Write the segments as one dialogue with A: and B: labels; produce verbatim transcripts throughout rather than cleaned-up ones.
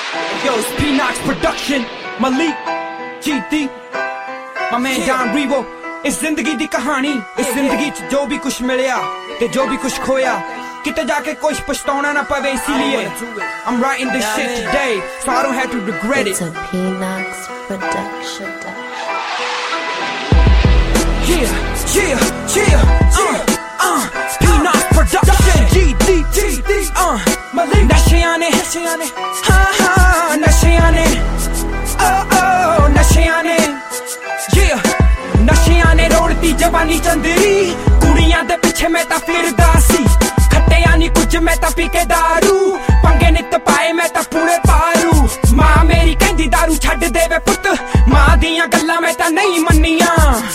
A: Yo, it's P-Knox production, Malik, G D, my man Don Revo. इस जिंदगी दी कहानी, इस जिंदगी च जो भी कुछ मिलया ते जो भी कुछ खोया, किते जाके कुछ पछताना ना पवे, इसीलिए I'm writing this shit today, so I don't have to regret it.
B: It's a P-Knox production.
A: Yeah, yeah, yeah, uh, uh, P-Knox production, G D, G D, uh, Malik, नशेयां ने, हाँ हाँ नशेयां ने, oh oh नशेयां ने, yeah. नशियां ने रोड़ती जवानी चंदरी, कुड़ियां दे पिछे मैं ता फिरदा सी, खट्टिया नी कुछ मैं ता पी के दारू, पंगे नित पाए मैं ता पूरे पारू। मां मेरी कहंदी दारू छड्ड दे वे पुत, मां दियां गल्लां मैं ता नहीं मन्नियां।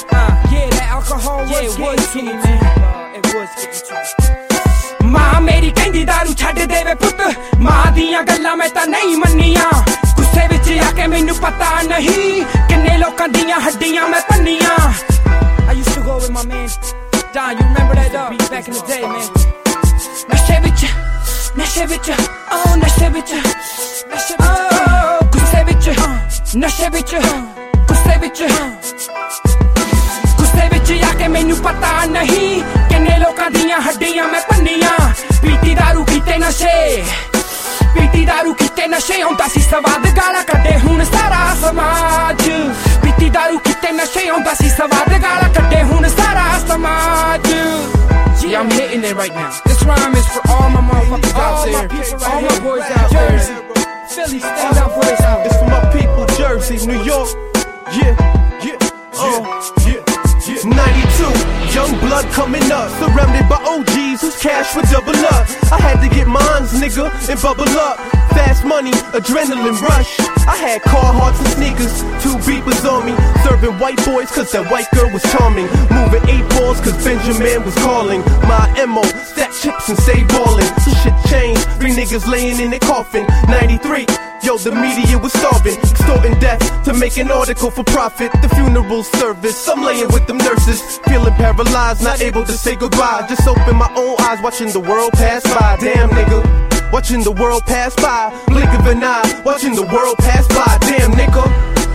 A: मां मेरी कहंदी दारू छड्ड दे वे पुत, मां दियां गल्लां मैं ता नहीं मन्नियां। गुस्से विच आके मैनू पता नहीं किन्ने लोकां दियां हड्डियां मैं भन्नियां। I used to go with my man Don, you remember that uh, back in the day, man. नशे विच, नशे विच, oh नशे विच, oh गुस्से विच, नशे विच, गुस्से विच, गुस्से विच आके मैनू पता नहीं किन्ने लोकां दियां हड्डियां मैं भन्नियां। पीती दारू कीते नशे, पीती दारू कीते नशे होंदा सी सवाद, गाला कड्डे हुण सारा समाज। पीती दारू कीते नशे होंदा सी सवाद, गाला कड्डे हुण सारा समाज। Yeah, I'm hitting it right now. This rhyme is for all my motherfuckers out there, all my boys out there. Philly, stand up boys out.
C: It's for my people, Jersey, New York. Yeah, yeah, uh, yeah, yeah. ninety-two, young blood coming up, surrounded by O Gs whose cash would double up. I had to get mines, nigga, and bubble up. Fast money, adrenaline rush. I had Carhartts and sneakers, two beepers on me. Serving white boys cause that white girl was charming. Moving eight balls cause Benjamin was calling. My M O, stack chips and stay ballin'. So shit changed, three niggas laying in their coffin. ninety-three, yo, the media was starving, extorting death to make an article for profit. The funeral service, I'm laying with them nurses, feeling paralyzed, not able to say goodbye. Just open my own eyes, watching the world pass by. Damn nigga, watching the world pass by. Blink of an eye, watching the world pass by. Damn nigga.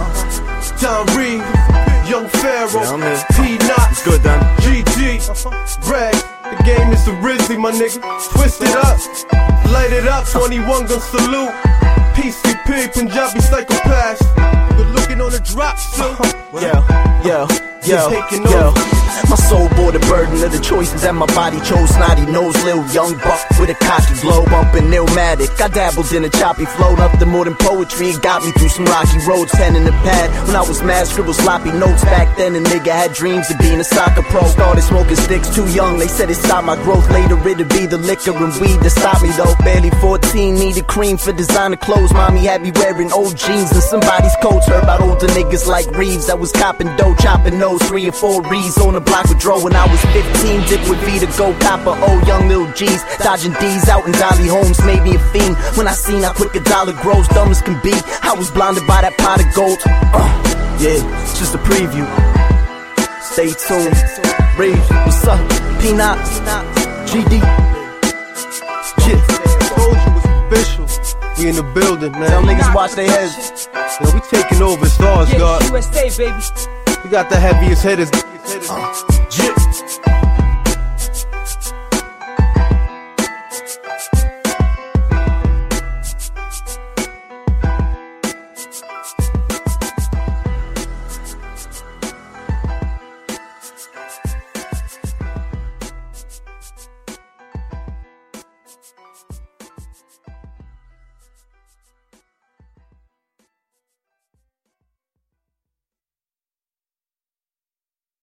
C: Don Reed, Young Pharaoh,
D: yeah,
C: P-Knox,
D: good then.
C: G D, Bragg. The game is the Rizzy, my nigga. Twist it up, light it up. twenty-one gon' salute. P C P, Punjabi psychopaths. Good looking on the drop, so
D: Yeah, yeah, yeah, yeah. My soul bore the burden of the choices that my body chose. Snotty nose, lil young buck with a cocky glow, bumping Illmatic. I dabbled in a choppy flow, nothing more than poetry. It got me through some rocky roads, pen in the pad. When I was mad, scribble sloppy notes. Back then, a nigga had dreams of being a soccer pro. Started smoking sticks too young, they said it stopped my growth. Later it'd be the liquor and weed that stopped me though. Barely fourteen, needed cream for designer clothes. Mommy had me wearing old jeans and somebody's coats. Heard about older niggas like Reeves that was copping dough, chopping nose. Three or four Rees on the block with Dro. When I was fifteen, dip with V to go copper. Oh, young lil G's, dodging D's out in Dolly Holmes. Made me a fiend when I seen how quick a dollar grows. Dumb as can be, I was blinded by that pot of gold. Uh, yeah, it's just a preview. Stay tuned. Reeves, what's up? P-Knox, G D.
C: yeah. Told you was official. We in the building, man.
D: Tell niggas watch their heads.
C: Yeah, we taking over stars,
A: Yeah,
C: God.
A: U S A, baby.
C: We got the heaviest hitters.
D: Uh.